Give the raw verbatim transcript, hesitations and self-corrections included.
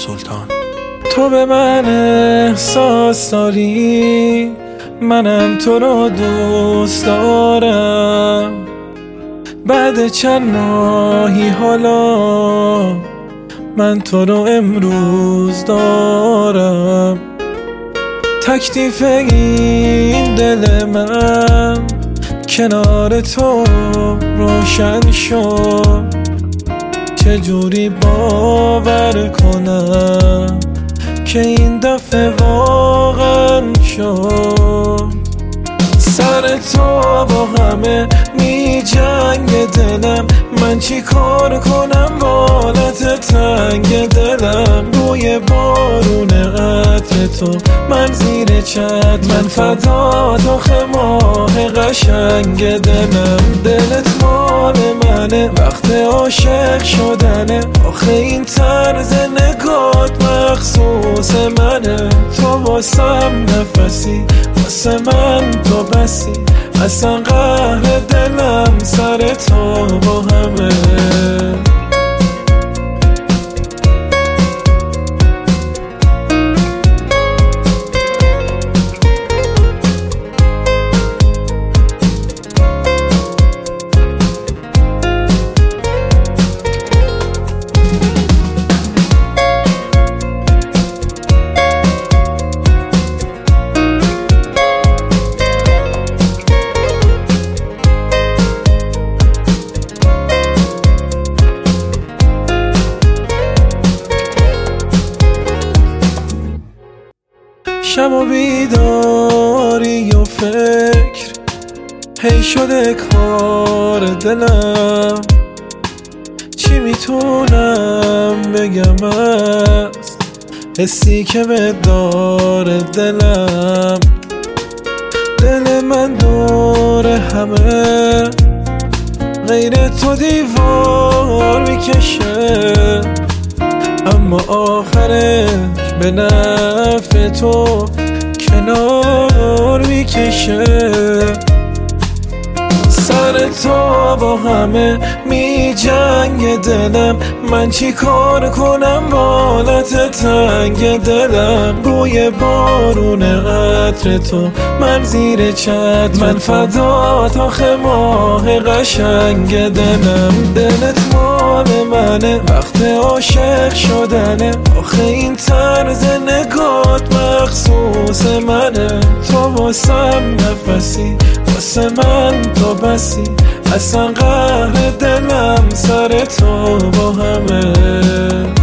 سلطان. تو به من احساس داری، منم تو رو دوست دارم. بعد چند ماهی حالا من تو رو امروز دارم. تکلیف این دل من کنار تو روشن شد. چجوری باور کنم که این دفعه واقعا شد. سر تو با همه می جنگ دلم، من چی کار کنم با حالت تنگ دلم. روی بارون عطر تو من زیر چت، من فدا آخه ماه قشنگ دلم. دلت مال منه وقت عاشق شدنه، آخه این طرز نگات مخصوص منه. تو واسم نفسی، واسه من تو بسی، اصلا قهر دلم سر تو با همه. شب و بیداری و فکر هی شده کار دلم. چی میتونم بگم از حسی که به دار دلم. دل من دور همه غیر تو دیوار میکشه، اما آخرش به نفع تو کنار میکشه. سر تو با همه می جنگ دلم، من چی کار کنم با حالت تنگ دلم. روی بارون عطر تو من زیر چت، من فدا آخه ماه قشنگ دلم. دلت مال منه وقت عاشق شدنه، آخه این طرز نگات مخصوص منه. تو واسم نفسی، واسه من تو بسی، اصلا قهر دلم سر تو با همه.